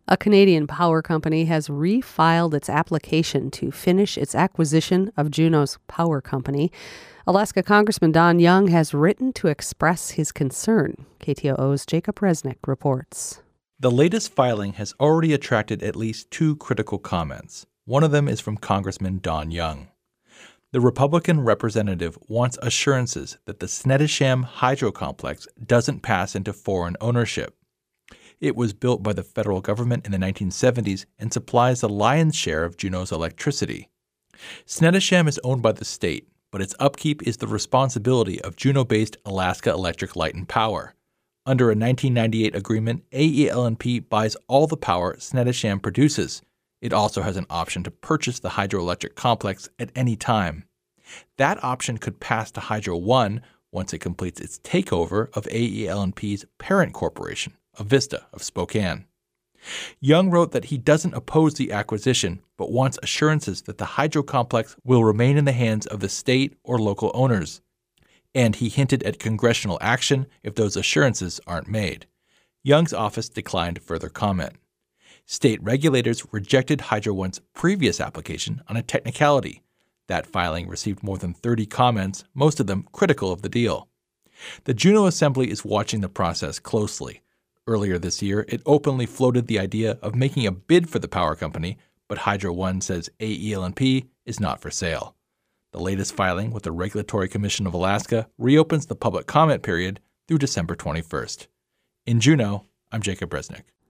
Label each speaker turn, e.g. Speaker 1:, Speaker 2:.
Speaker 1: A Canadian power company has refiled its application to finish its acquisition of Juneau's power company. Alaska Congressman Don Young has written to express his concern. KTOO's Jacob Resnick reports.
Speaker 2: The latest filing has already attracted at least two critical comments. One of them is from Congressman Don Young. The Republican representative wants assurances that the Snettisham hydro complex doesn't pass into foreign ownership. It was built by the federal government in the 1970s and supplies the lion's share of Juneau's electricity. Snettisham is owned by the state, but its upkeep is the responsibility of Juneau-based Alaska Electric Light and Power. Under a 1998 agreement, AEL&P buys all the power Snettisham produces. It also has an option to purchase the hydroelectric complex at any time. That option could pass to Hydro One once it completes its takeover of AEL&P's parent corporation, Avista of Spokane. Young wrote that he doesn't oppose the acquisition, but wants assurances that the hydro complex will remain in the hands of the state or local owners. And he hinted at congressional action if those assurances aren't made. Young's office declined further comment. State regulators rejected Hydro One's previous application on a technicality. That filing received more than 30 comments, most of them critical of the deal. The Juneau Assembly is watching the process closely. Earlier this year, it openly floated the idea of making a bid for the power company, but Hydro One says AEL&P is not for sale. The latest filing with the Regulatory Commission of Alaska reopens the public comment period through December 21st. In Juneau, I'm Jacob Resnick.